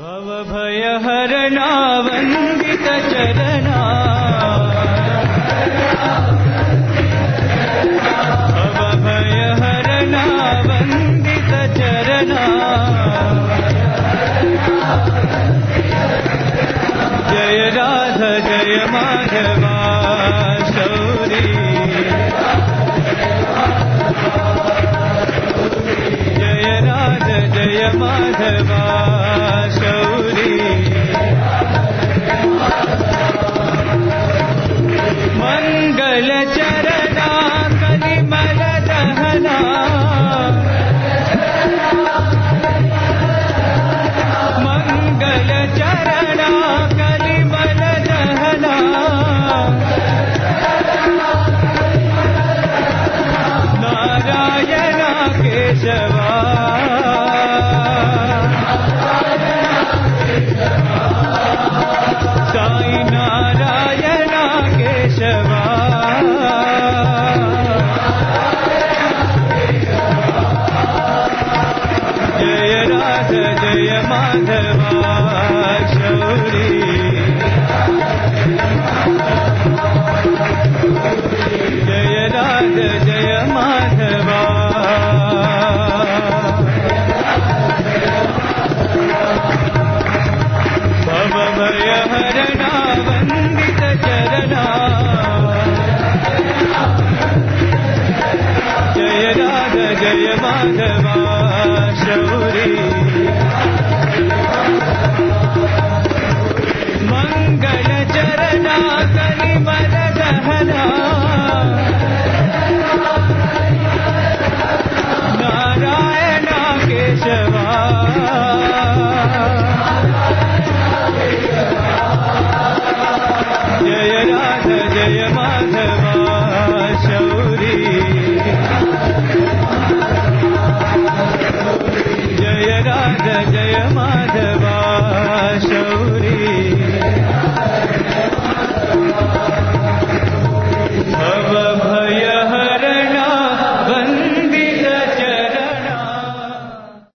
भवभयहरणा वन्दितचरणा भवभयहरणा वन्दितचरणा जय राधा जय माधवा शौरी जय राधा जय माधवा शौरी मंगल चरणा कलिमल दहना मंगल चरणा कलिमल दहना नारायण केशवा साई नारायण केशवा जय राधा जय माधवा शौरी जय राधा जय माधवा भवभयहरणा वन्दितचरणा जय राधा जय माधवा शौरी मंगल चरणा कलिमल दहना नारायण केशवा जय राधा जय माधवा शौरी जय राधा जय माधवा